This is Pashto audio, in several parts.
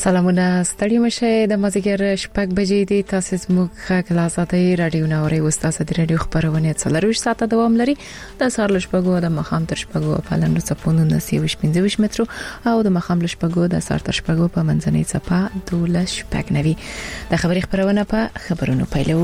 سلامونه ستړي مشه د مازیګر شپږ بجې دي تاسو زموږ خاک لاساتي رادیو نوري وستاسو د رادیو خبرونه څلروي ساعت دوام لري د سهار لشپګو د مخام تر شپګو په لندو صفونو نسیوش 15 مترو او د مخام لشپګو د سهار تر شپګو په منځنۍ صفه 12 شپږ نوي د خبري خبرونه په خبرونو پیلو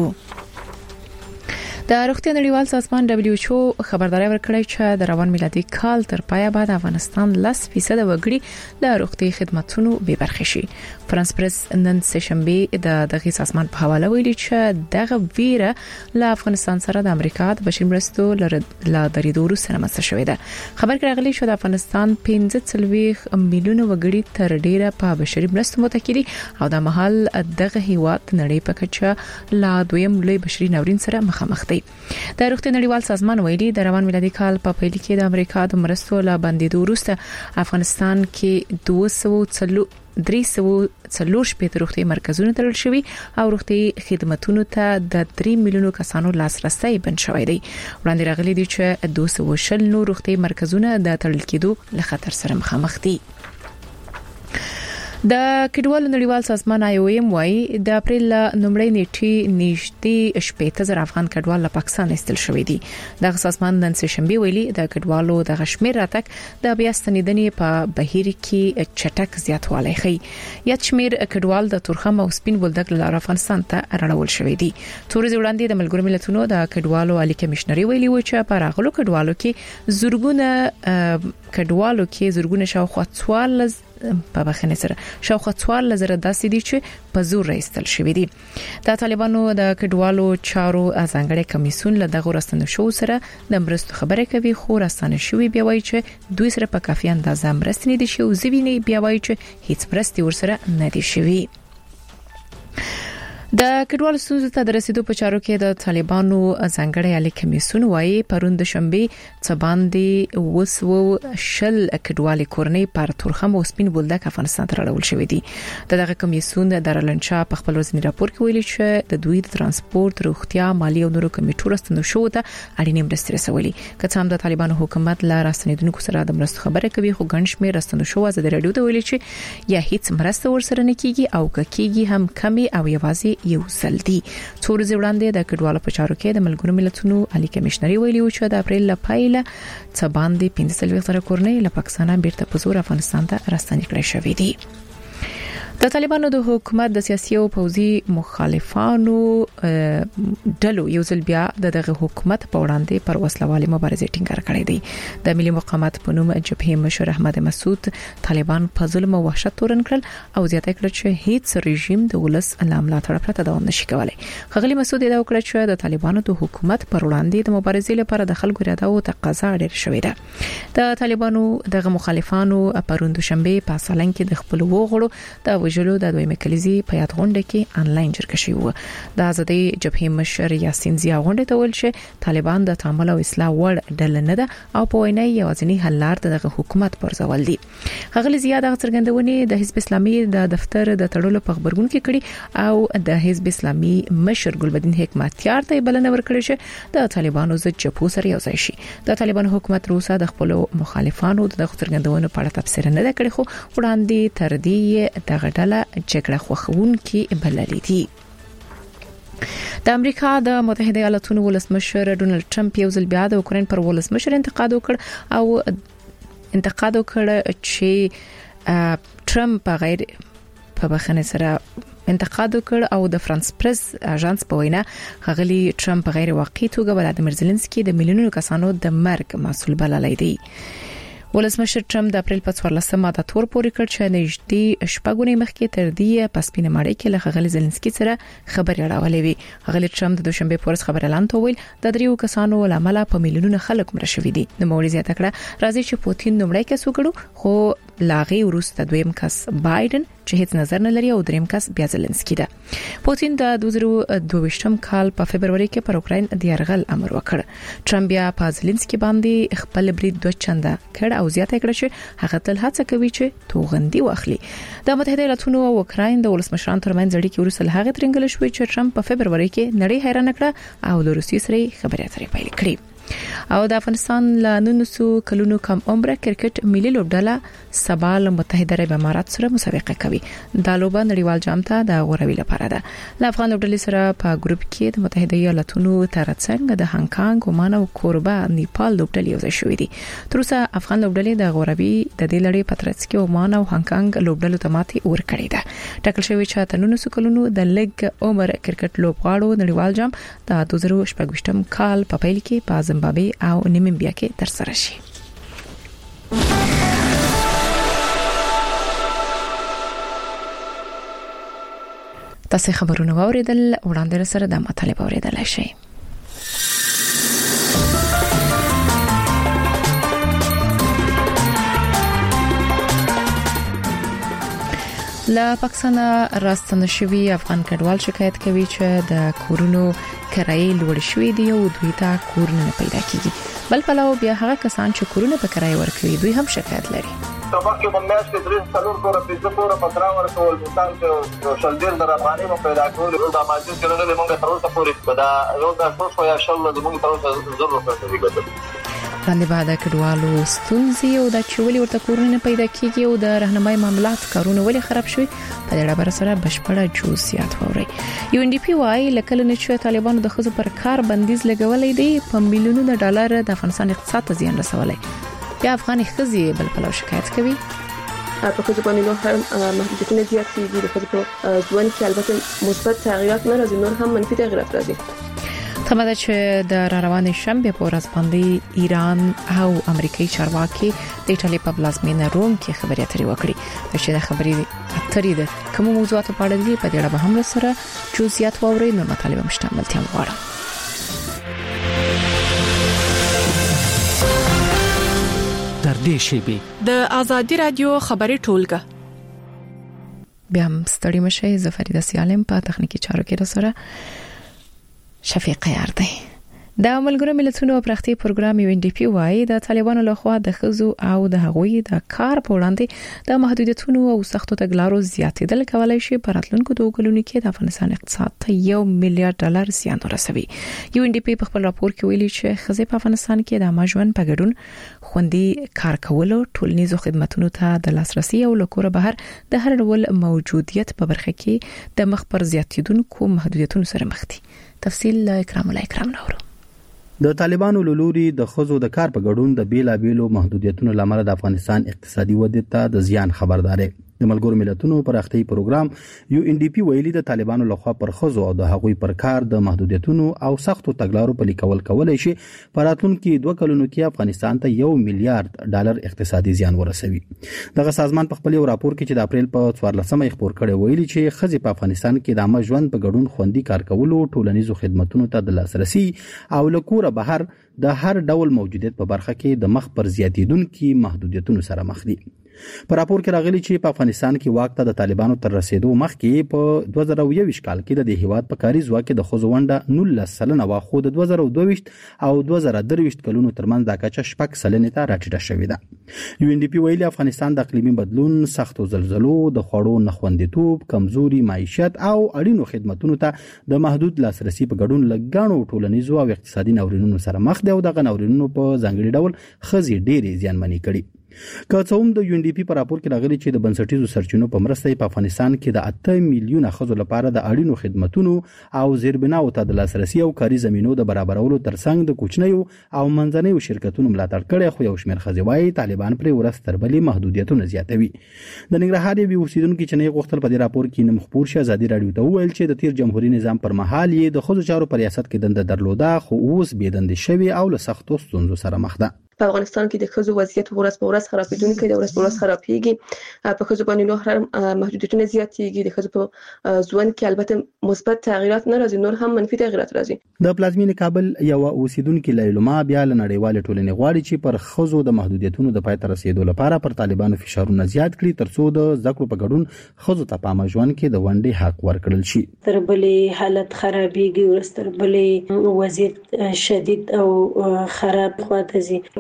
د روغتیا نړیوال سازمان WHO خبرداري ورکړی چې د روان میلادي کال تر پایه بعد افغانستان 10% وګړي د روغتي خدماتو به برخه شي. فرانس پریس نن سهشنبه د دغه سازمان په حواله ویلي چې دغه ویره له افغانستان سره د امریکا د بشري مرستو لا درېدو سره مسله شوې ده. خبر کړغلی شو د افغانستان 15 میلیون وګړي تر ډیره په بشري مرستو متکی دي او د محل دغه هیواد نړۍ په کچه لا دویم لوی بشري ناورین سره مخامخ دي. د روغتیا نړیوال سازمان ویلي د روان میلادي کال په پیل کې د امریکا د مرستو لا بندیدو وروسته افغانستان کې 340 شپږ روغتي مرکزونه تړل شوي او روغتي خدماتو ته د 3 میلیونو کسانو لاسرسي بند شوی دی. وړاندې راغلي دي چې 200 نور روغتي مرکزونه د تړل کېدو له خطر سره مخامخ دي. د کډوالو نړیوال سازمان IOM وايي د اپریل نومړی نیټه نږدې 80,000 افغان کډوال له پاکستان استل شوې دي. د سازمان نن سهشنبه ویلي د کډوالو د غشمیر راتک د بیا ستنیدنې په بهیر کې چټک زیاتوالی ښيي. یاد شمیر کډوال د تورخم او سپین بولدک لاره افغانستان ته راړول شوې دي. تورې وړاندې د ملګرو ملتونو د کډوالو عالی کمشنري ویلي و چې په راغلو کډوالو کې زورګونه شاوخوا 14 په بخنه سره شاوخوا 14,000 داسې دي چې په زور راستل شوې دي. د طالبانو د کډوالو چارو ځانګړي کمیسیون له دغه راستنه شو سره د مرستو خبره کوي خو راستنه شوی بیا وایي چې دوی سره په کافي اندازه مرستې نه دي شو ځویني بیا وایي چې هیڅ مرستې ورسره نه دي شوی. د کډوالو ستونزو ته د رسیدو په چارو کې د طالبانو ځانګړي عالی کمیسیون وايي پروند شنبه څباندې وسو شل کډوالي کورنۍ پر تورخم او سپین بولدک افغانستان ته راړول شوې دي. دغه کمیسیون د رلنچا په خپل ورځنی راپور کې ویلي چې د دوی د ترانسپورت، روغتیا، مالی او نورو کمیټو راستنو شو ته اړینې مرستې رسولي. که هم د طالبانو حکومت لا راستنیدونکو سره د مرستو خبره کوي خو ګڼشمیر راستنو شو از د رادیو ته ویلي چې یا هیڅ مرسته ورسره نه کیږي او کیږي هم کمی او یوازې یو سلدي. څور ځوړاندې د کډوالو په چارو کې د ملګرو ملتونو عالی کمشنري ویلي و چې د اپریل لپاره څه باندې 15 کورنۍ له پاکستان بیرته په زور افغانستان ته راستنې کړې شوې دي. د طالبانو د حکومت د سیاسي او پوځي مخالفانو ډلو یو ځل بیا دغه حکومت په وړاندې پر وسلوالي مبارزه ټینګار کړې دي. د ملي مقاومت په نوم جبهه مشر احمد مسعود طالبان په ظلم او وحشت تورن کړل او زیاته کړ چې هیڅ رژیم د ولس ملاتړ پرته دوام نشي کولای. خغلی مسعود دا وکړ چې د طالبانو د حکومت پر وړاندې د مبارزې لپاره د خلکو اراده او تقاضا ډېر شوې ده. د طالبانو دغه مخالفانو پروند شنبه په سالنګ کې د خپل وغړو د وجلو د دویمه کلیزي په یاد غونډه کې انلاین جرګه شوی و. د آزادۍ جبهه مشر یاسین زیا غونډه ته ول چې طالبان د تعامل او اصلاح وړ ډله نه ده او په وینا یوازینی حل لار د حکومت پرځول دي. غغلی زیاد څرګندونې د حزب اسلامي د دفتر د تړلو په خبرګون کې کړي او د حزب اسلامي مشر ګلبدین حکمتیار ته بلنه ورکړه چې د طالبانو ضد جبهو سره یو ځای شي. د طالبانو حکومت روسا د خپل مخالفانو د څرګندونو په اړه تفسیر نه کړی خو وړاندې تر دې دغه ډله جګړه خوښون کې بللې دي. د امریکا د متحده ایالاتونو ولسمشر ډونالد ټرمپ یو ځل بیا د اوکرين پر ولسمشر انتقاد وکړ چې ټرمپ غیر په بخنه سره انتقاد وکړ او د فرانس پریس اژانس په وینا غغلی ټرمپ غیر واقعي توګه ولادمیر زيلنسکي د میلیونونو کسانو د مرګ مسؤل بللی دی. ولسمشر ټرمپ د اپریل په 14مه د تور پورې کړ چې نږدې شپږونی مخکې تر دې پسپینه ماړی کې له غغلی زيلنسکي سره خبري اړولې وي. غغلی ټرمپ د دوشنبه پورس خبر اعلان ویل د دریو کسانو لامل په میلیونونو خلک مړ شوي دي. د موري زیاته کړه راځي چې پوتین نومړی کس وګړو خو لاغي وروسته دویم کس بایدن چې هیڅ نظر نه لري او دریم کس بیا زيلنسکي ده. پوتین د 2022م کال په فبرवरी کې پر اوکراین د يرغل امر وکړ. ټرمپ بیا په زيلنسکي باندې خپل برید دوه چنده کړ او زیاته کړ چې هغه تل هڅه کوي چې توغندي واخلي. د متحده ایالاتونو او اوکراین د ولسمشرانو ترمنځ اړیکې وروسته هغه ترنګل شوې چې ټرمپ په فبرवरी کې نړۍ حیران کړه او د روسیې سره خبرې اترې پیل کړې. او د افغانستان له 900 کلونو کم عمره کرکټ ملي لوبډله سبا له متحده عرب امارات سره مسابقه کوي. دا لوبه نړیوال جام ته د غوړوي لپاره ده. له افغان لوبډلې سره په ګروپ کې د متحده ایالاتونو ترڅنګ د هانګ کانګ، عمان او کوربه نیپال لوبډلې یو ځای شوې دي. تر اوسه افغان لوبډلې د غوړوي د دې لړۍ په ترڅ کې عمان او هانګ کانګ لوبډلو ته ماتې ورکړې ده. ټاکل شوی چې 900 کلونو د لګ عمر کرکټ لوبغاړو نړیوال جام د 2018 کال په پیل کې په زیمبابوې او نیمبیا کې ترسره شي. تاسو خبرونه واوریدل، وړاندې سره د مطالبه اوریدل شي. لا پاکستان راستنه شوی افغان کډوال شکایت کوي چې د کورونو کرایې لوړ شوې دي او دوی ته کور نه پیدا کیږي. بل پلاو بیا هغه کسان چې کورونه په کرایې ورکوي دوی هم شکایت لري. تبکه د میاشتې 3 کور په څو پترا ورکول مثال چې شلډر در افغاني مو پیدا کول د ماجر کړل موږ تر اوسه پورې دا یو د څو یا شل د موږ تر اوسه ضرورت لري. باندې بعد کډوالو ستونزې او د چولې ورته کورونه پیدا کیږي او د راهنمای معاملات کارونه ولې خراب شوي په دې اړه سره بشپړه جزئیات ووري. یو ان ډي پی وايي لکه نه چې طالبانو د خزو پر کار بندیز لګولې دي په میلیونونو ډالر د افغانستان اقتصاد ته زیان رسولای. بیا افغاني خزي بل پلو شکایت کوي. په خزو باندې نور هم محدودیتونه زیات دي. د خزو په ځوان کې البته مثبت تغیرات نه راځي، نور هم منفي تغیرات راځي. تماده چې د روانې شنبه په ورځ باندې ایران او امریکایي چارواکي د ایټالیا په پلازمینه روم کې خبري اترې وکړي. چې د خبري اترې د کوم موضوعاتو په اړه دي په دې اړه به هم سره جزئیات واوري. نو مطالبه مشتمل تیم واره. در دې شیبه د ازادي رادیو خبري ټولګه بیا هم ستړي مشه. زفریده سیالم په تخنیکی چارو کې سره شفیق یار دی. د ملګرو ملتونو پرختي پروګرام یو ان ډي پی وايي د طالبانو لخوا د خزو او د هغوی د کار په وړاندې د محدودیتونو او سختو تګلارو زیاتېدل کولای شي په راتلونکو 2 کلونو کې د افغانستان اقتصاد ته $1 میلیارډ زیان ورسوي. یو ان ډي پی په خپل راپور کې ویلي چې خزې په افغانستان کې د ماجون په ګډون خوندي کار کولو، ټولنیزو خدماتو ته د لاسرسي او لکوره بهر د هر ډول موجودیت په برخه کې د مخ پر زیاتیدونکو محدودیتونو سره مخ دي. تفصیل اکرام نورو. د طالبانو لوري د خزو د کار په ګډون د بیلابیلو محدودیتونو لامل د افغانستان اقتصادي ودې ته د زیان خبرداري. د ملګرو ملتونو پرختي پروګرام یو ان ډي پی ویلي د طالبانو لخوا پر خزو او د هغوی پر کار د محدودیتونو او سختو تګلارو په لیکول کولای شي په راتلونکو 2 کلونو کې افغانستان ته $1 میلیارډ اقتصادي زیان ورسوي. دغه سازمان په خپل راپور کې چې د اپریل په 14مه خبر کړی ویلي چې خزې په افغانستان کې د عامه ژوند په ګډون خوندي کار کولو، ټولنیزو خدماتو ته د لاسرسي او لکوره بهر د هر ډول موجودیت په برخه کې د مخ پر زیاتیدونکو محدودیتونو سره مخ دي. په راپور کې راغلي چې په افغانستان کې واک ته د طالبانو تر رسیدو مخکې په 2021 کال کې د هیواد په کاري ځواک کې د خزو ونډه 19% وا، خو د 2022 او 2023 کلونو ترمنځ د کچه 6% ته راټیټه شوې ده. یو ان ډي پی ویلي افغانستان د اقلیمي بدلون، سختو زلزلو، د خوړو نخوندیتوب، کمزوري معیشت او اړینو خدماتو ته د محدود لاسرسي په ګډون لګانو ټولنیزو او اقتصادي ناورینونو سره مخ دی او دغه ناورینونو په ځانګړي ډول خزي ډېری زیانمنې کړي. که څه هم د یو ان ډي پی په راپور کې راغلي چې د بنسټیزو سرچینو په مرسته په افغانستان کې د 8 میلیونه خزو لپاره د اړینو خدماتو او زیربناو ته د لاسرسي او کاري زمینو د برابرولو ترڅنګ د کوچنیو او منځنیو شرکتونو ملاتړ کړي، خو یو شمېر خزې وايي طالبان پر ورځ تر بلې محدودیتونه زیاتوي. د ننګرهار یو اوسیدونکو چې نه غوښتل په دې راپور کې نوم خبر شي ازادي رادیو ته ویل چې د تیر جمهوریت نظام پر مهال یې د خزو چارو په ریاست کې دنده درلوده، خو اوس بېدندې شوی او له سختو ستونزو سره مخ ده. په افغانستان کې د خزو وضعیت ورځ په ورځ خرابېدونکی دی، ورځ په ورځ خرابېږي. په خزو باندې نور هم محدودیتونه زیاتېږي. د خزو په ژوند کې البته مثبت تغیرات نه راځي، نور هم منفي تغیرات راځي. د پلازمینې کابل یو اوسیدونکو لیلما بیا له نړیوال ټولنې غواړي چې پر خزو د محدودیتونو د پای ته رسیدو لپاره پر طالبانو فشارونه زیات کړي ترڅو د ذکر په ګډون خزو ته په ژوند کې د ونډې حق ورکړل شي. تر بلې حالت خرابېږي، ورستر بلې وضعیت شدید او خراب خواته ځي.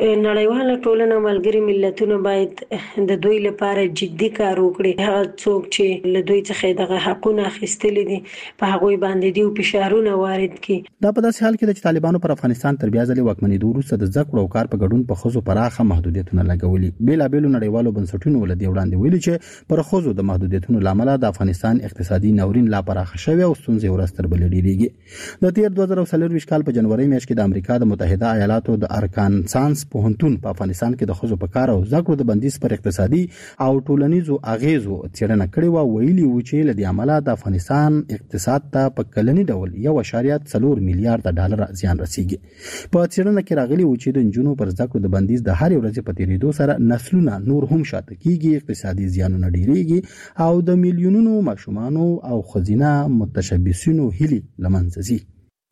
نړیواله ټولنه ملګری ملتونه باید د دوی لپاره جدي کار وکړي. هغه څوک چې له دوی څخه دغه حقونه اخیستل دي په هغه باندې دی فشارونه وارد کړي. دا په داسې حال کې چې طالبانو پر افغانستان تر بیا ځلې واکمنۍ وروسته د ذکر او کار په ګډون په خزو پراخه محدودیتونه لګولي. بیلابېلو نړیوالو بنسټونو ولدي وړاندې ویلي چې پر خزو د محدودیتونو لامل د افغانستان اقتصادي ناورین لا پراخه شوی او ستونزې ورستر بل ډیریږي. د تیر 2024 کال په جنوري میاشت کې د امریکا د متحده ایالاتو د ارکانساس پوهنتون په افغانستان کې د خزو په کار او ذکر د بندیز پر اقتصادي او ټولنیزو اغیزو څېړنه کړې و. ویلي و چې لدی عمله د افغانستان اقتصاد ته په کلنی ډول 1.4 میلیارډ ډالر زیان رسیږي. په څېړنه کې راغلي و چې د جنونو پر ذکر د بندیز د هر ورځې په تیریدو سره نسلونه نور هم شاته کیږي، اقتصادي زیانونه ډیریږي او د میلیونونو ماشومانو او خزینه متشبثینو هلي لمنځه ځي.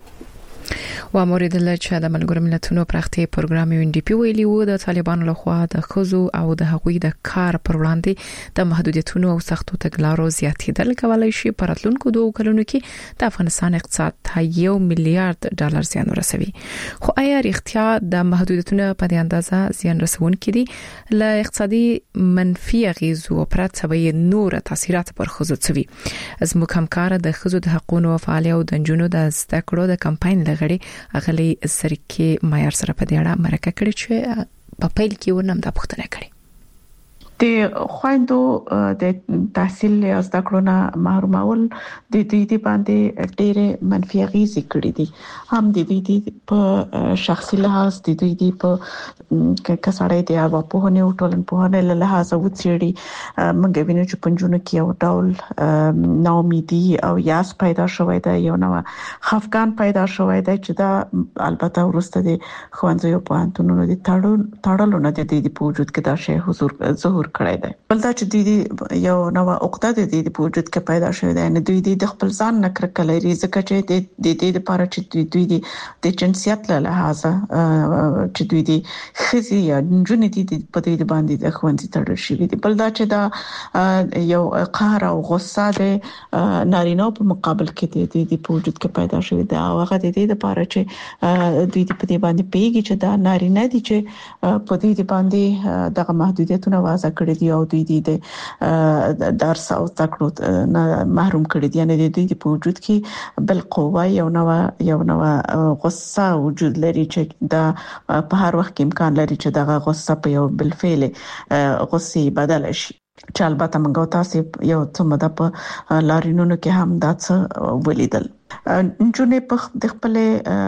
و موریدله چې د ملګرو ملتونو پراختي پروګرام UNDP ویلي وو د طالبانو لخوا د خزو او د هغوی د کار پر وړاندې د محدودیتونو او سختو تګلارو زیاتېدل کولای شي په راتلونکو 2 کلونو کې د افغانستان اقتصاد ته 1 میلیارډ ډالر زیان ورسوي. خو آیا رښتیا د محدودیتونو په دې اندازه زیان رسونکي دي؟ له اقتصادي منفي اغیزو پرته به نور تاثیرات پر خزو څوي. از مکمکار د خزو د حقوقو فعال او د جنونو د زده کړو د کمپاین لغړي اغلی سرکی مایر سره په دې اړه مرکه کړې چې په پیل کې ورنم د پښتنه کړې. د خويندو د تحصیل او زده کړو نه محرومول د دې باندې ډېر منفي اغیزې کړې دي. هم د دې په شخصي لحاظ د دې په کساړې د هوا په هنه او ټولن په هنه له لحاظ او چېړي موږ وینو چې پنځونه کې یو ډول ناامیدي او یاس پیدا شوې ده، یو نو خفقان پیدا شوې ده چې دا البته ورسته د خوانځو په انتونو د تړلو نه د دې په وجود کې دا شی حضور ظهور کړی دی. بل دا چې د یو نو عقده د دې په وجود کې پیدا شوې ده، نه دوی د خپل ځان نکر کولای ځکه چې د دې لپاره چې دوی د جنسیت له لحاظ چې دوی د خزي یا جنونې دي په دې باندې د خوندې تړل شوی دي. بل دا چې دا یو قهر او غصه د نارینه په مقابل کې د په وجود کې پیدا شوی دی او هغه د دې لپاره چې دوی په دې باندې پیږي چې دا نارینه دي چې په دې باندې دغه محدودیتونه وضع کړی دی او دوی د درس او تکړه محروم کړی دی. یعنی د دې په وجود کې بل قوه یو نو غصه وجود لري چې دا په هر وخت کې امکان لري چې دغه غصه په یو بل فعل غصه بدل شي. چې البته موږ تاسو یو څه مده په لارینونو کې هم دا څه ولیدل. جنې په د خپل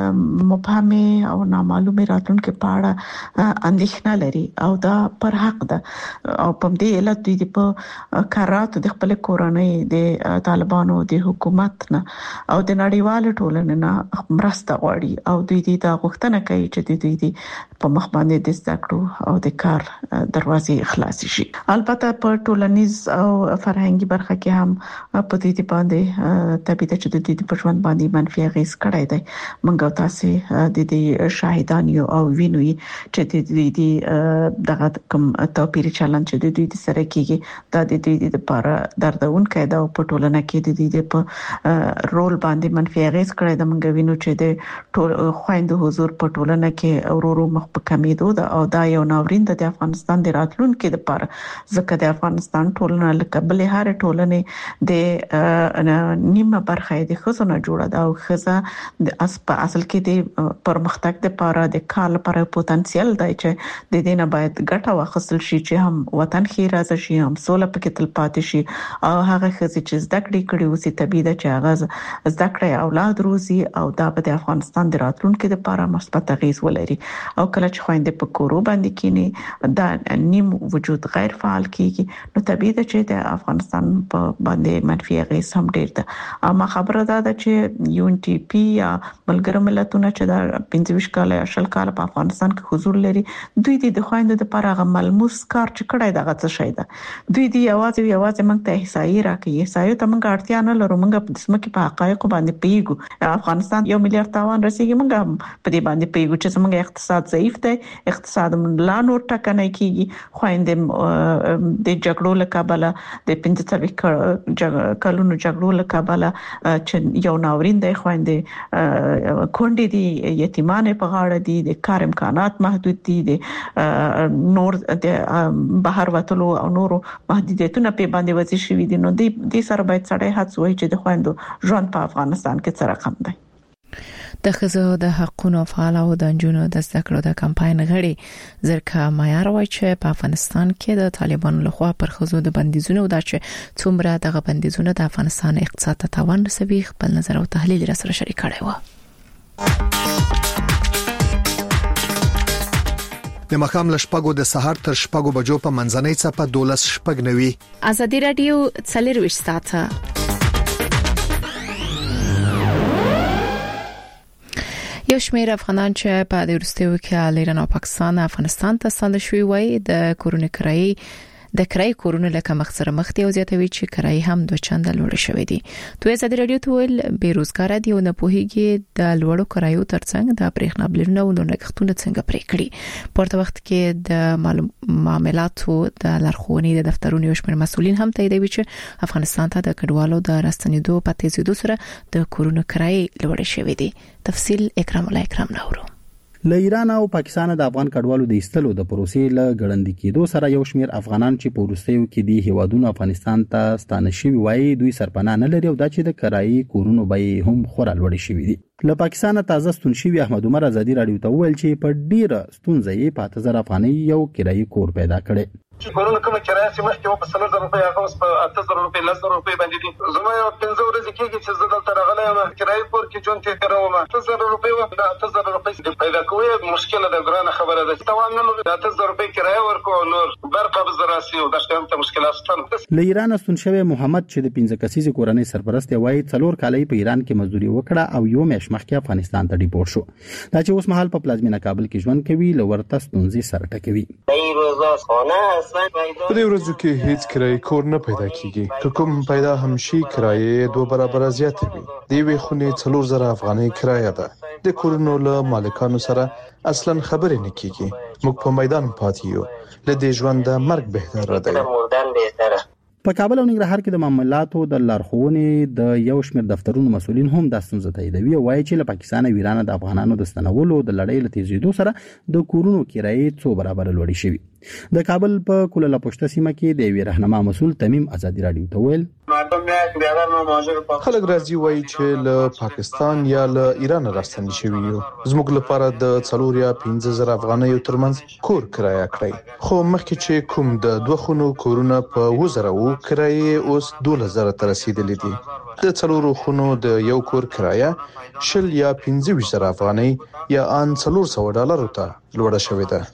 مبهمه او نامعلومه راتلونکو په اړه اندېښنه لري او دا پر حق ده او په دې علت دوی په کارات د خپل کورنۍ د طالبانو د حکومت نه او د نړیوال ټولنې نه مرسته غواړي او دوی د غوښتنه کوي چې دوی په مخ باندې د زده او د کار دروازې خلاص شي. البته په ټولنیز او فرهنګي برخه کې هم په دې باندې طبيعت چې د دې په ژوند باندې منفي اغیز کړی دی. موږ تاسو د دې شاهدان یو او وینو چې د دې دغه کوم توپیر چلن چې د دوی سره کېږي دا د دې لپاره دردونکې دا په ټولنه کې د دې په رول باندې منفي اغیز کړی دی. موږ وینو چې د ټول خويندو حضور په ټولنه کې اورورو مخ په کمیدو دا او دا یو ناورین د افغانستان د راتلونکو لپاره ځکه د افغانستان ټولنه لکه بلې هر ټولنه د نیمه برخه د خزونه جوړه ده او خزه د اصل کې د پرمختګ لپاره د کار لپاره پوتنسیل دی چې د دې نه باید ګټه واخیستل شي چې هم وطن خیر راځي شي هم سوله پکې تل پاتې شي او هغه خزه چې زده کړې اوسې طبيعي ده چې هغه زده کړې اولاد روزي او دا به د افغانستان د راتلونکو لپاره مثبت اغیز ولري. او کله چې خويندې په کورو باندې کینی دا نیم وجود غیر فعال کیږي نو طبيعي ده چې د افغانستان په باندې منفي اغیز هم ډیر ده. اما خبره ده چې UNDP یا ملګرو ملتونو چې دا 25 کال یا 20 کال په افغانستان کې حضور لري دوی د خويندو لپاره غو ملموس کار چې کړای دغه څه شي ده. دوی دی یوازې موږ ته احصایي راکړي. احصایو ته موږ اړتیا نه لرو. موږ په سمه کې په حقایق باندې پیګو. افغانستان 1 میلیارډ تاوان رسیدي. موږ په دې باندې پیګو چې موږ اقتصاد ضعیف ضعیف دی، اقتصاد لا نور ټکنۍ کیږي. خويندې د جګړو له کبله د 45 کلونو جګړو له کبله چې یو ناورین دی، خويندې کونډې دي، یتیمان په غاړه دي، د کار امکانات محدود دي، د نور د بهر وتلو او نورو محدودیتونه په باندې وځي شوې دي. نو د سره باید سړی هڅه وکړي چې د خويندو ژوند په افغانستان کې څه رقم دی. د ښځو د حقوقو فعال او د جنونو د زده کړو د کمپاین غړي زرکه معیار وایي چې په افغانستان کې د طالبانو لخوا پر ښځو د بندیزونو د څومره دغه بندیزونه د افغانستان اقتصاد ته تاوان رسوي خپل نظر او تحلیل را سره شریک کړي و. د مخام لشپګو د سحر تر شپګو بجو په منځنۍ چپه 12 شپګ نوي. ازادي رادیو څلور وشتاته یو شمېر افغانان چې په د وروستیو کې ایران او پاکستان افغانستان ته ستانه شوي وای د کرایي کورونو لکه مخسر مختی او زیاتوي چې کرایي هم دوه چنده لوړ شوې دي. دوی ازادي رادیو ته ویل بیروزګار دي او نه پوهیږي د لوړو کرایو ترڅنګ د برېښنا بلونه او لګښتونه څنګه پرې کړي. پورته وخت کې د معاملاتو د لارښوونې د دفترونو یو شمېر مسؤلین هم تاییدوي چې افغانستان ته د کډوالو د راستنېدو په تیزیدو سره د کورونو کرایي لوړ شوې دي. تفصیل اکرام الله اکرام نورو. له ایران او پاکستان د افغان کډوالو د ایستلو د پروسې له ګړندې کېدو سره یو شمېر افغانان چې په وروستیو کې د هیوادونو افغانستان ته ستانه شوي وایي دوی سرپناه نه لري او دا چې د کرایي کورونو بیې هم خورا لوړې شوي دي. له پاکستان تازه ستون شوی احمد عمر ازادي رادیو ته ویل چې په ډیره ستونزې په 8000 افغانۍ یو کرایي کور پیدا کړي. چې کورونه کومه کرایه چې مخکې په 3000 روپۍ هغه اوس په 8000 روپۍ 1000 روپۍ باندې دي. زما یو 15 ورځې کېږي چې زه دلته راغلی یم کرایي کور کې ژوند تېر کوم. 8000 روپۍ و دا 8000 روپۍ پیدا کوي مشکله ده، ګرانه خبره ده. توان نه لري 8000 روپۍ کرایه ورکو نور برقه بزراسي او د شتم ته مشکلات شته. له ایران ستون شوی محمد چې د 15 کسیزه کورنۍ سرپرست وایي 4 کال په ایران کې مزدوري وکړه او یو میاشت مخکې افغانستان ته ډیپورت شو. دا چې اوس مهال په پلازمینه کابل کې ژوند کوي لورته ستونزې سره ټکوي. ورځو کې هیڅ کرایي کور نه پیدا کیږي. که کوم پیدا هم شي کرایه 2 برابر زیات وي. دی وی خونې 4000 افغانۍ کرایه ده. د کورونو له مالکانو سره اصلا خبرې نه کیږي. موږ په میدان پاتې یو. له دې ژوند د مرګ بهتر دی. په کابل او ننګرهار کې د معاملاتو د لارښوونې د یو شمېر دفترونو مسؤلین هم د ستونزې تاییدوي او وایي چې له پاکستان او ایران د افغانانو د ستنولو د لړۍ له تیزیدو سره د کورونو کرایې 2 برابر لوړې شوي. د کابل په کولاله پشته سیمه کې د وی راهنما مسؤل تمیم ازادي رادیو ته ویل خلک راځي وایي چې له پاکستان یا له ایران راستنی شوي یو. زموږ لپاره د 4 یا 15000 افغانۍ ترمنځ کور کرایه کړی. خو مخکې چې کوم د 2 خونو کورونه په 2000 کرایه اوس 12000 ته رسیدلې دي. د 4 خونو د یو کور کرایه 20 یا 15000 افغانۍ یا ان $400 ته لوړه شوې ده.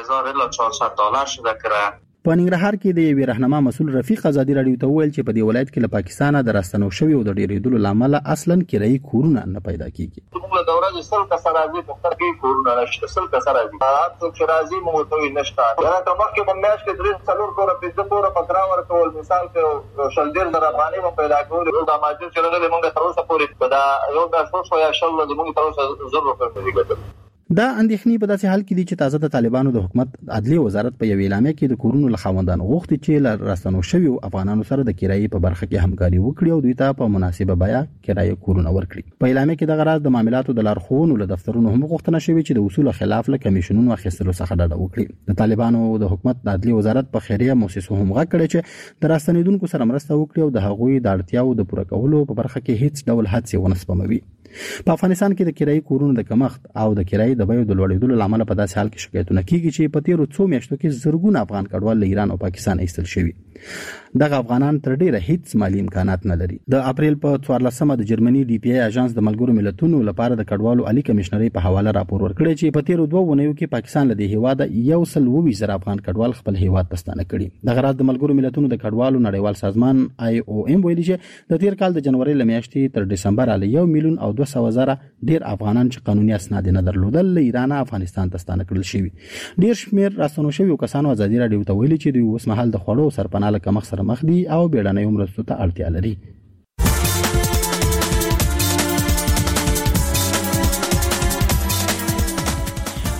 $400 شده کرایه. په ننګرهار کې د وی راهنما مسؤل رفیق ازادي رادیو ته ویل چې په دې ولایت کې له پاکستان د راستنو شوی او د ډیریدلو لامل اصلا کرایي کورونه نه پیدا کیږي. موږ د ورځې سل کسرازي په تر کې کورونه نشته. سل کسرازي تاسو چې راځي موږ ته نشته. دا کومه کې په میاشت کې 3 کور په 5 کور په کرا ورکول مثال کې شلډیر در افغاني په پیدا کول دا ماجر چې نه موږ تر اوسه پورې دا یو د 300 یا شل د موږ تر اوسه 0 روپۍ ګټل. دا اندېښنې په داسې حال کې دي چې تازه د طالبانو د حکومت عدلي وزارت په یو اعلامیه کې د کورونو لخواندان غوښتي چې راستنو شوی افغانانو سره د کرایي په برخه کې همکاري وکړي او دوی ته په مناسبه بیه کرایي کورونه ورکړي. په اعلامیه کې د غراض د معاملاتو د لارښوونو له دفترونو هم غوښتنه شوې چې د اصول خلاف له کمیشنونو اخیستلو څخه ډډه وکړي. د طالبانو د حکومت د عدلي وزارت په خیریه مؤسسو هم غږ کړی چې د راستنیدونکو سره مرسته وکړي او د هغوی د اړتیاو د پوره کولو په برخه کې هیڅ ډول هڅې ونه سپموي. په افغانستان کې د کرایي کورونو د کمښت او د کرایي د بیو د لوړېدلو لامل په داسې حال کې شکایتونه کیږي چې په تیرو 2 میاشتو کې زرګونه افغان کډوال له ایران او پاکستان ایستل شوي. دغه افغانان تر ډیره هیڅ مالی امکانات نه لري. د اپریل په 14مه د جرمني ډي پی آی اژانس د ملګرو ملتونو لپاره د کډوالو عالی کمشنري په حواله راپور ورکړی چې په تیرو 2 ونیو کې پاکستان له دې هیواده 120,000 افغان کډوال خپل هیواد ته ستانه کړي. د غراض د ملګرو ملتونو د کډوالو نړیوال سازمان آی او ام ویلي چې د تیر کال د جنوري لمیاشتې تر دسمبر له 1,200,000 ډیر افغانان چې قانوني اسناد نه درلودل له ایران افغانستان ته ستانه کړل شوی. ډیر شمیر راستنو شوی کسانو ازادي رادیو ته ویلي چې دوی اوس مهال د خوړو سرپناه له کمښت سره مخ دي او بیړنۍ مرستو ته اړتیا لري.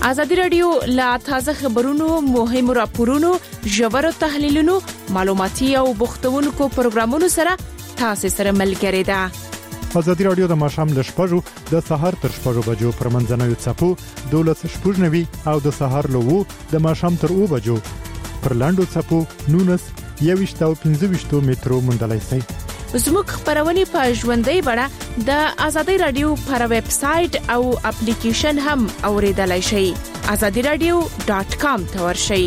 ازادي رادیو لا تازه خبرونو مهمو راپورونو ژورو تحلیلونو معلوماتي او بوختونکو پروګرامونو سره تاسو سره ملګری ده. ازادي رادیو د ماشام له شپږو د سهار تر شپږو بجو پر منځنوي څپو 12:90 او د سهار له 2 د ماشام تر 2 بجو پر لاندو څپو 19 او 15 مترو مندلای سي. زموږ خبرونه په ژوندۍ بڼه د ازادي رادیو پر ویب سټ او اپلیکیشن هم اوریدلای شئ. azadiradio.com ته ورشئ.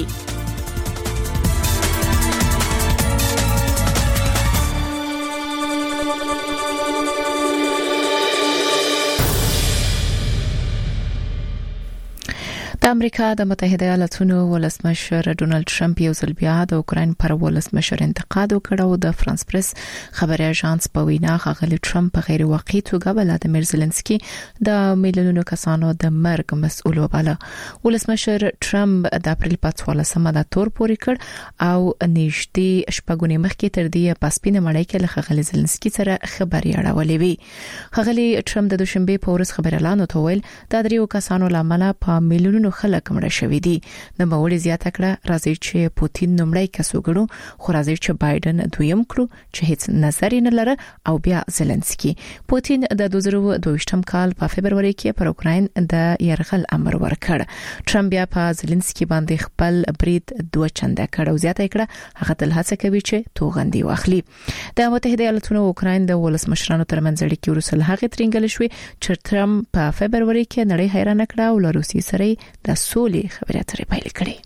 د امریکا د متحده ایالاتونو ولسمشر ډونالد ټرمپ یو ځل بیا د اوکرين پر ولسمشر انتقاد وکړ او د فرانس پریس خبري اژانس په وینا غلي ټرمپ په غیر واقعي توګه ولادیمیر زيلنسکي د میلیونونو کسانو د مرګ مسؤل وباله. ولسمشر ټرمپ د اپریل په 14مه د تور پورې کړ او نږدې شپږونی مخکې تر دې پاسپینه مړی کې له غلي زيلنسکي سره خبري اړولې وی. غلي ټرمپ د دوشنبه په ورځ خبر اعلان وکړ د دریو کسانو لامل په میلیونونو خلک مړه شوي دي. د موري زیاته کړه راځي چې پوتین نومړی کس وګړو خو راځي چې بایدن دویم کړو چې هیڅ نظر نه لره او بیا زيلنسکي. پوتین د 2022م کال په فبرवरी کې پر اوکراین د يرغل امر ورکړ. ټرمپ بیا په زيلنسکي باندې خپل برید 2 چنده کړ او زیاته کړه هغه تل هڅه کوي چې توغندي واخلي. د متحده ایالاتونو او اوکراین د ولسمشرانو ترمنځ اړیکې ورسره هغه ترنګل شوې چې ټرمپ په فبرवरी کې نړۍ حیران کړه او روسي سره د سولې خبرې اترې پیل کړې.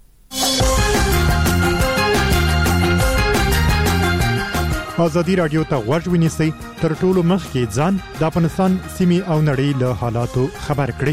ازادي رادیو ته غوږ ونیسئ تر ټولو مخکې ځان د افغانستان سیمې او نړۍ له حالاتو خبر کړئ.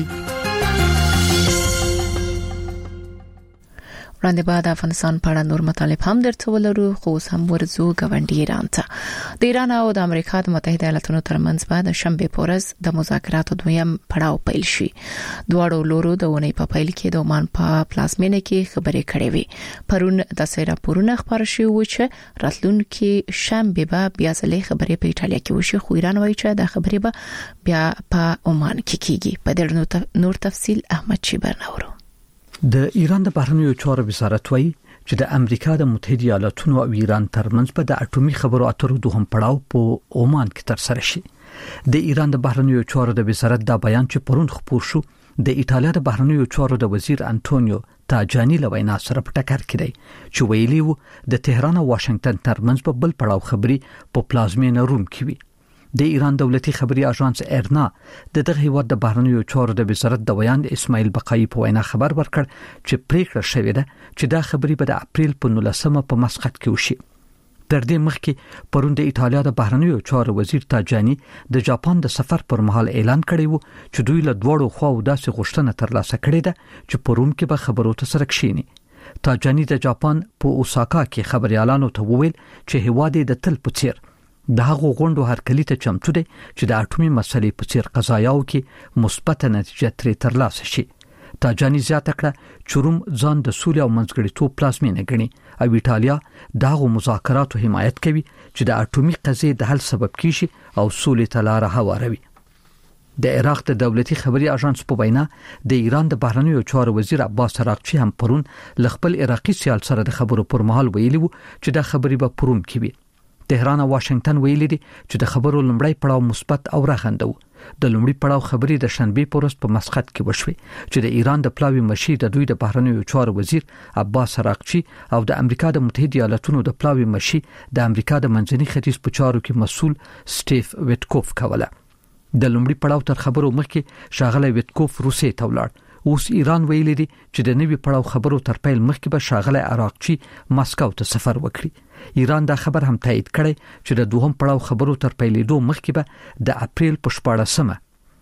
وړاندې بعد افغانستان په اړه نور مطالب هم درته ولرو خو هم ورزو غونډې ایران ته. د ایران او د امریکا د متحده ایالاتونو ترمنځ بعد شنبه پورز د مذاکراتو دویم پړاو پیل شي. دواړو لورو د ونې په پیل کې د عمان په پلازمینه کې خبرې کړې وي. پرون د سیرا پورونه خبر شوی و چې راتلونکي شنبه به بیا ځلې خبرې په ایټالیا کې وشي خو ایران وایي چې د خبرې به بیا په عمان کې کیږي. په دې نور تفصيل احمد چیبرناورو. د ایران د بهرنیو چارو وزارت وایي چې د امریکا د متحده ایالاتونو او ایران ترمنځ په د اټومي خبرو اترو دوهم پړاو په عمان کې تر سره شي. د ایران د بهرنیو چارو د وزارت دا بیان چې پرون خبر شو د ایټالیا د بهرنیو چارو د وزیر انټونیو تاجانی له وینا سره په ټکر کې دی چې ویلي وو د تهران او واشنگټن ترمنځ په بل پړاو خبري په پلازمینه روم کې وي. د ایران دولتي خبري اژانس ارنا د دغه هیواد د بهرنیو چارو د وزارت د ویان اسماعیل بقایي په وینا خبر ورکړ چې پریکړه شوې ده چې دا خبري به د اپریل په 19مه په مسقط کې وشي. تر دې مخکې پرون د ایټالیا د بهرنیو چارو وزیر تاجانی د جاپان د سفر پر مهال اعلان کړی وو چې دوی له دوړو خواو داسې غوښتنه ترلاسه کړې ده چې په روم کې به خبرو ته سره کښینی. تاجانی د جاپان په اوساکا کې خبريالانو ته وویل چې هیواد د تل په څیر د هغو غونډو هرکلی ته چمتو دی چې د اټومي مسلې په څیر قضایاو کې مثبت نتیجه ترې ترلاسه شي. تاجانی زیاته کړه چې روم ځان د سولې او منځګړیتوب پلازمینه ګڼي او ایټالیا دغه مذاکراتو حمایت کوي چې د اټومي قضیې د حل سبب کیږي او سولې ته لار هواروي. د عراق د دولتي خبري اژانس په وینا د ایران د بهرنیو چارو وزیر عباس عراقچی هم پرون ل خپل عراقي سیال سره د خبرو پر مهال ویلي وو چې د خبري به پروم کې وي. تهران او واشنگټن ویلي دي چې د خبرو لومړی پړاو مثبت او راغندو. د لومړي پړاو خبري د شنبه پورس په مسقط کې وشوي چې د ایران د پلاوی مشي د دوی د بهرنیو چارو وزیر عباس عراقچی او د امریکا د متحده ایالاتونو د پلاوی مشي د امریکا د منځني ختیځ په چارو کې مسؤل سټیف ویټکوف کوله. د لومړي پړاو تر خبرو مخکې شاغله ویټکوف روسي ته ولاړ. اوس ایران ویلي دي چې د نوي پړاو خبرو تر پیل مخکې به شاغله عراقچی مسکو ته سفر وکړي. ایران دا خبر هم تایید کړي چې د دوهم پړاو خبرو تر پیلېدو مخکې به د اپریل په 14مه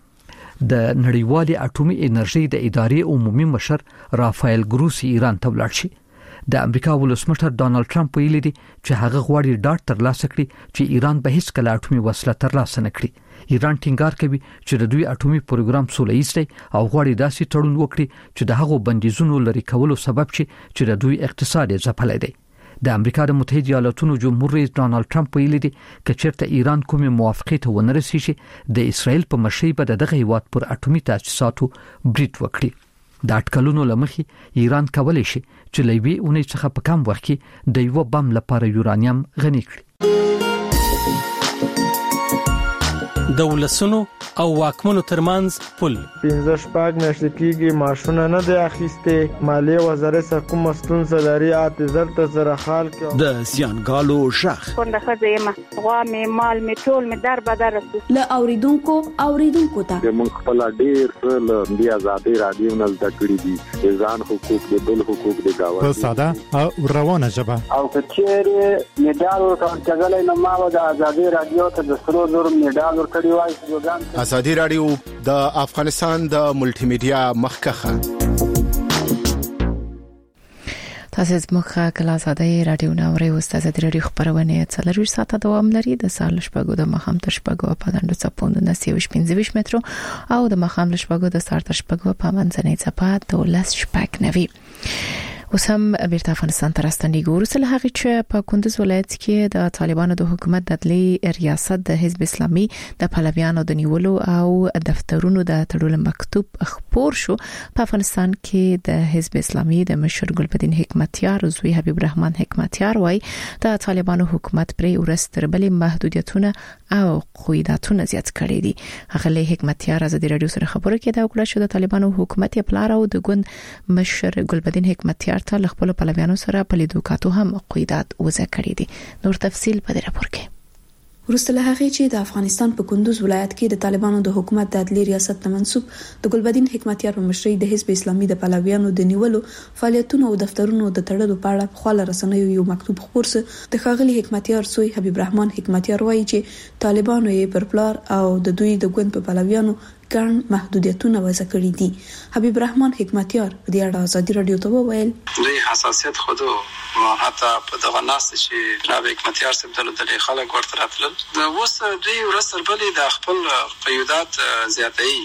د نړیوالې اټومي انرژي د ادارې عمومي مشر رافایل ګروسی ایران ته ولاړ شي. د امریکا ولسمشر ډانلډ ټرمپ ویلي دي چې هغه غواړي ډاډ ترلاسه کړي چې ایران به هیڅ کله اټومي وسله ترلاسه نه کړي. ایران ټینګار کوي چې د دوی اټومي پروګرام سوله‌ییز دی او غواړي داسې تړون وکړي چې د هغو بندیزونو لري کولو سبب شي چې د دوی اقتصاد ځپلای دی. د امریکا د متحده ایالاتونو جمهور رئیس ډانلډ ټرمپ ویلي دي چې چیرته ایران کومه موافقه ته ونه رسیږي د اسرائیل په مشرۍ به دغه هیواد پر اټومي تاسیساتو برید وکړي. د اټکلونو لمخې ایران کولای شي چې لوي اونۍ څخه په کم وخت کې د یو بم لپاره یورانیم غني کړي. دولسونو او واکمنو ترمنځ پل 15 میاشتې کېږي ماشونه نه دی اخیسته. مالیه وزارت سره کوم ستونزه لري اعتذار ته زره حال کې د زیانګالو شخ څنګه خځه غوا مې مال مې ټول مې در بدر له اوریدونکو ته موږ خپل ډیر څه د آزادۍ رادیو نه زده کړی دي ځان حقوق د بل حقوق د گاوند په ساده او روانه ژبه او کچېره میډال ورکړل نو ما د آزادۍ رادیو ته د سرو زر میډال ورکړی وای. آزادۍ رادیو د افغانستان د ملټي میډیا مخکخه. تاسو زموږه کله آزادۍ رادیو نوري استاد رادیو خبرونه څلور ساعته دوام لري د سال شپږو د مخام تر شپږو په دندو چپوند د 15 مترو او د مخام شپږو د سار تر شپږو په منځنۍ چپات د لاس شپږ نوي. وسم بیرته افغانستان ته راستنیږو. ورسره هغه چې په کندوز ولایت کې د طالبانو د حکومت د عدلي ریاست د حزب اسلامي د پهلویانو د نیولو او دفترونو د تړلو مکتوب خپور شو. په افغانستان کې د حزب اسلامي د مشر ګلبدین حکمتیار زوی حبیب الرحمن حکمتیار وای د طالبانو حکومت پرې ورستر بلې محدودیتونه او قیوداتونه زیات کړي دي. هغه له حکمتیار آزادۍ رادیو سره خبرو کې دا وکړه چې د طالبانو حکومت یې پلار او د ګوند مشر ګلبدین حکمتیار ته خپل پهلویانو سره په لیدو کاتو هم قیودات وضع کړي دي. نور تفصيل په دې راپور کې. ورسته هغه چې د افغانستان په کندوز ولایت کې د طالبانو د حکومت د عدلي ریاست ته منسوب د ګلبدین حکمتیار په مشرۍ د حزب اسلامي د پهلویانو د نیولو فعالیتونو او دفترونو د تړلو په اړه خپل رسنیو یو مکتوب خپور سه د ښاغلي حکمتیار زوی حبیب الرحمن حکمتیار وایي چې طالبانو یې پر پلار او د دوی د ګوند په پهلویانو ګڼ محدودیتونه وضع کړي دي. حبیب الرحمن حکمتیار په دې اړه آزادۍ رادیو ته وویل دوی حساسیت خودو حتی په دغه ناس چې جناب حکمتیار صاحب د خلک ورته راتلل د اوس دوی ورسره بلې د خپل قیودات زیاتوي.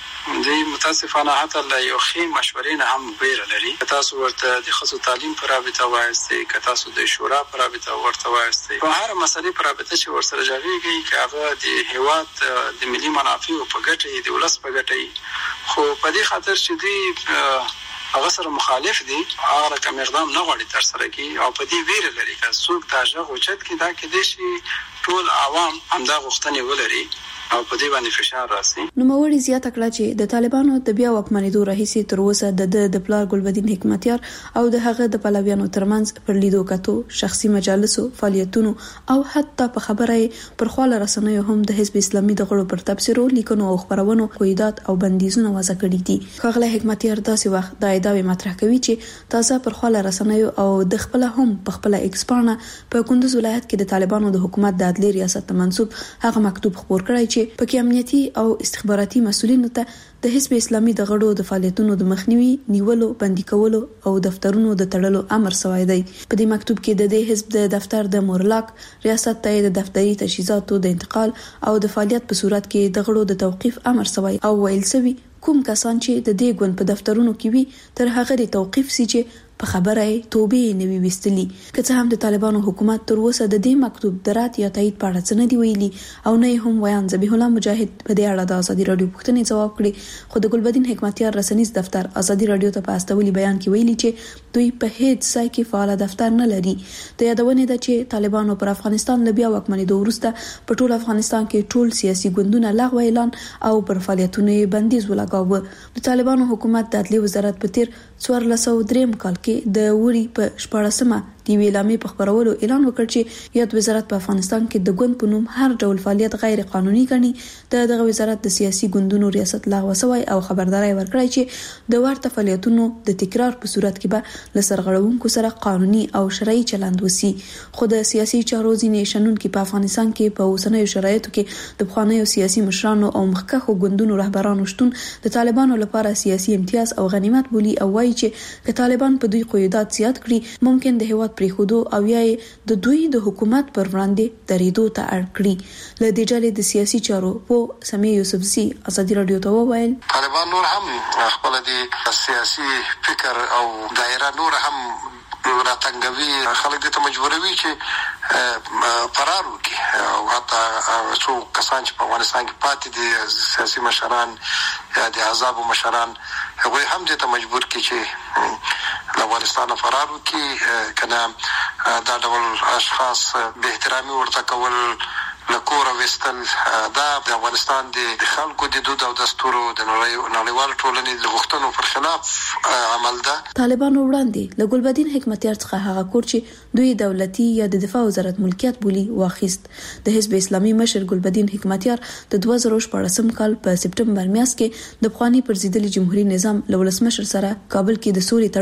دوی متاسفانه حتی له یو ښې مشورې نه هم ویره لري. تاسو ورته د ښځو تعلیم پر رابطه وایستئ که تاسو د شورا پر رابطه ورته وایستئ په هر مسلې پر رابطه چې ورسره جوړیږي که هغه د هیواد د ملي منافعو په ګټه د ولس په ګټه خو په دې خاطر چې دوی هغه سره مخالف دي هغه کوم اقدام نه غواړي تر سره کی او په دې ویره لري چې څوک دا ژغ اوچت کی دا کې د شي ټول عوام همدا غوښتنې ولري او په دې باندې فشار راسي. نو موري زیاته کړه چې د طالبانو د بیا واکمنېدو راهیسې تر اوسه د پلار ګلبدین حکمتیار او د هغه د پهلویانو ترمنځ پر لیدو کاتو شخصي مجالسو فعالیتونو او حتی په خبره پر خواله رسنیو هم د حزب اسلامي د غړو پر تبصرو لیکنو او خبرونو قیودات او بندیزونه وضع کړي دي. ښاغلی حکمتیار داسې وخت د ادعای مطرح کوي چې تازه پر خواله رسنیو او د خپل هم په خپل ایکسپانه په کندوز ولایت کې د طالبانو د حکومت د عدلي ریاست ته منسوب هغه مکتوب خپور کړی چې پکې امنیتي او استخباراتي مسؤلینو ته د حزب اسلامي د غړو د فعالیتونو د مخنیوي نیولو بندي کولو او دفترونو د تړلو امر شوی دی. په دې مکتوب کې د دې حزب د دفتر د مورلاک ریاست ته د دفتري تجهیزاتو د انتقال او د فعالیت په صورت کې د غړو د توقيف امر شوی او ویل شوی کوم کسان چې د دې ګوند په دفترونو کې وي تر هغه د توقيف سي چې په خبره توبې نه وی وستلی. که څه هم د طالبانو حکومت تر اوسه د دې مکتوب درات یا تایید په اړه څه نه دی ویلي او نه هم ویان ذبیح الله مجاهد په دې اړه د آزادۍ رادیو پوښتنې ځواب کړي خو د ګلبدین حکمتیار رسنیز دفتر آزادۍ رادیو ته په استولي بیان کې ویلي چې دوی په هیڅ ځای کې فعال دفتر نه لري. د یادونه ده چې طالبانو پر افغانستان له بیا واکمنېدو وروسته په ټول افغانستان کې ټول سیاسي ګوندونه لغوه اعلان او پر فعالیتونو بندیز ولګاوه. د طالبانو حکومت د عدلي وزارت په تیر 1403 کال کې د وری په 14مه د ویلامې په خبرولو اعلان وکړ چې یاد وزارت په افغانستان کې د ګوند په نوم هر ډول فعالیت غیر قانوني ګڼي. دغه وزارت د سیاسي ګوندونو ریاست لغوه شوی او خبرداري ورکړی چې د ورته فعالیتونو د تکرار په صورت کې به لسرغړونکو سره قانوني او شرعي چلند وسی. خو د سیاسي چارو ځینې شنونکو په افغانستان کې په اوسنیو شرایطو کې د بخوانیو سیاسي مشرانو او مخکښو ګوندونو رهبرانو شتون د طالبانو لپاره سیاسي امتیاز او غنیمت بولی او وایي چې که طالبان په دوی قیودات زیات کړي ممکن د هیواد پریخودو او یا د دوی د حکومت پر وړاندې دریدو ته اړ کړي. له دې ډلې د سیاسي چارو په سمي یوسفزي آزادۍ رادیو ته وویل طالبان نور هم خپل د سیاسي فکر او دایره نور هم راتنګوي خلک دې ته مجبوروي چې فرار وکړي او حتی څو کسان چې په افغانستان کې پاتې دي سیاسي مشران یا د احزاب مشران هغوی هم دې ته مجبور کړي چې له افغانستان فرار وکړي کنه دا ډول اشخاص به احترامي ورته کول لکور وستل دا د افغانستان د خلکو د دود او دستورو د نړیوال ټولنې د غوښتنو پر خلاف عمل ده. طالبانو وړاندې له ګلبدین حکمتیار څخه هغه کور چې دوی دولتي یا د دفاع وزارت ملکیت بولی واخیست. د حزب اسلامي مشر ګلبدین حکمتیار د 2014 کال په سپټمبر میاشت کې د افغاني پرزیدلي جمهوریت نظام له ولسمشر سره کابل کې د سولې